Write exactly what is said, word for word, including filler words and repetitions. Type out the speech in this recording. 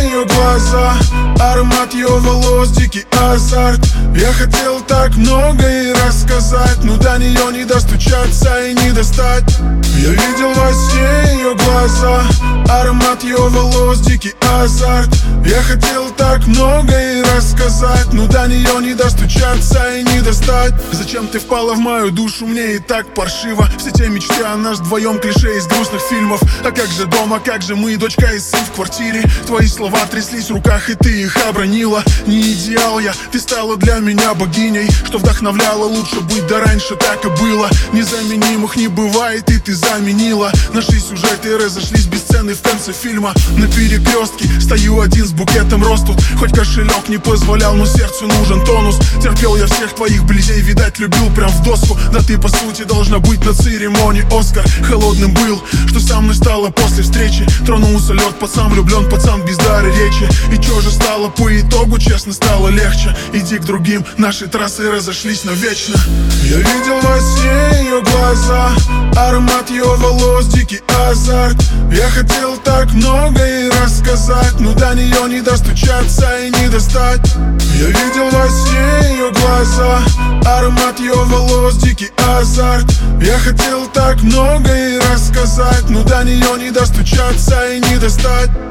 ее глаза, аромат ее волос, дикий азарт. Я хотел так много ей рассказать, но до нее не достучаться и не достать. Я видел во сне ее глаза, аромат ее волос, дикий азарт. Я хотел так много ей рассказать, но до нее не достучаться и не достать. Зачем ты впала в мою душу, мне и так паршиво. Все те мечты о нас вдвоем, клише из грустных фильмов. А как же дома, как же мы, дочка и сын в квартире. Твои слова тряслись в руках, и ты их обронила. Не идеал я, ты стала для меня богиней, что вдохновляла лучше быть, да раньше так и было. Незаменимых не бывает, и ты заменила. Наши сюжеты разошлись бесценны в конце фильма. На перекрестке стою один с букетом роз тут. Хоть кошелек не позволял, но сердцу нужен тонус. Терпел я всех твоих близей, видать, любил прям в доску. Да ты по сути должна быть на церемонии Оскар. Холодным был, что со мной стало после встречи. Тронулся лед, пацан влюблен, пацан без дара речи. И чё же стало по итогу, честно, стало легче. Иди к другим, наши трассы разошлись навечно. Я видел во сне ее глаза, аромат ее волос, дикий азарт. Я хотел так много ей рассказать, но до нее не достучаться и не достать. Я видел во сне ее глаза, аромат ее волос, дикий азарт. Я хотел так много ей рассказать, но до нее не достучаться и не достать.